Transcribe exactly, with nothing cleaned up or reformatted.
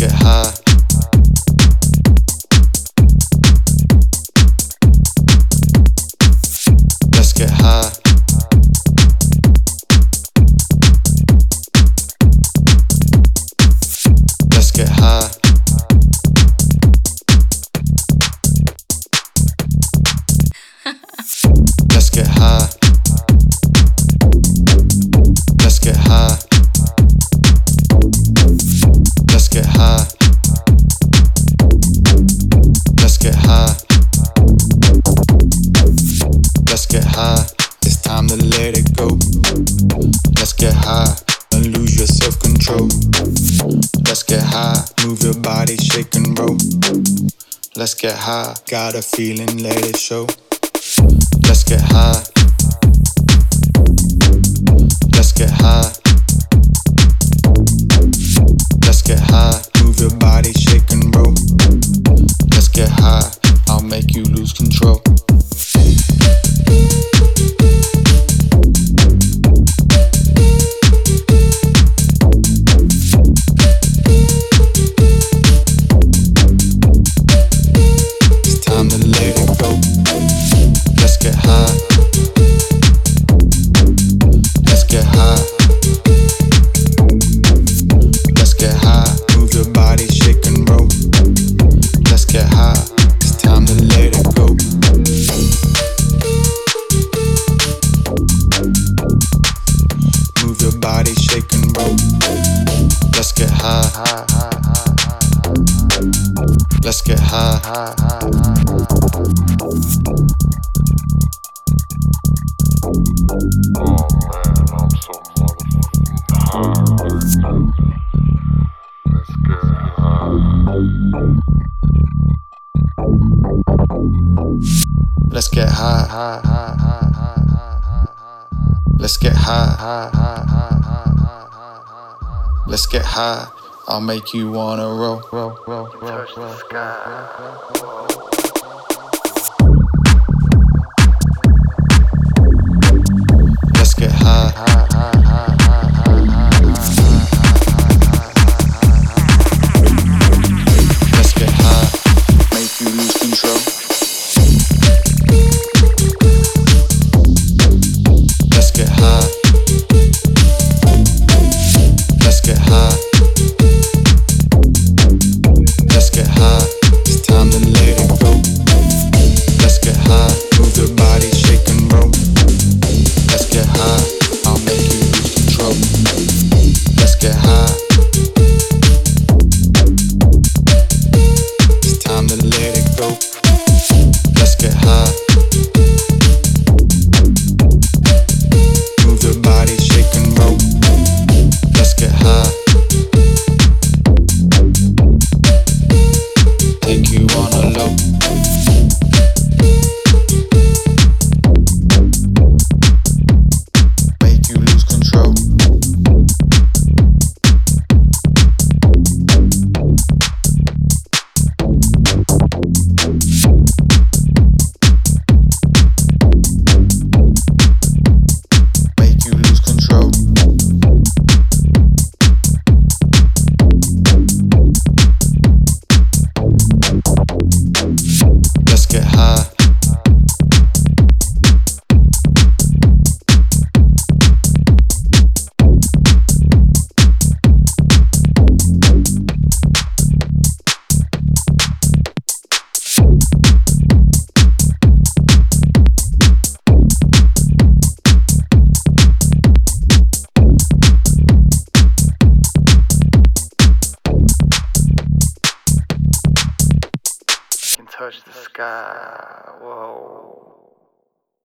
get high. Let's get high. Let's get high. Let's get high. Let's get high. Let's get high. Let's get high. Let's get high. It's time to let it go. Let's get high and lose your self-control. Let's get high. Move your body, shake and roll. Let's get high. Got a feeling, let it show. Let's get high. Let's get high. Let's get high. Move your body, shake and roll. Let's get high. I'll make you lose control. It's time to let it go. Let's get high. Let's get high. Let's get high. Move your body, shake and roll. Let's get high. It's time to let it go. Move your body, shake and roll. Let's get high. Let's get high. Oh man, I'm so motherfucking high right now. Let's get high. Let's get high. Let's get high. Let's get high. I'll make you wanna roll. roll, roll, roll, Touch the sky. Let's get high. Let's get high. Make you lose control. Let's get high. Let's get high. Let's get high. It's time to let it go. Let's get high. Move your body, shake and roll. Let's get high. I'll make you lose control. Let's get high. It's time to let it go. Let's get high. Move your body, shake and roll. Let's get high. Take you on a low. Make you lose control. Make you lose control. Let's get high. Touch the sky. Whoa.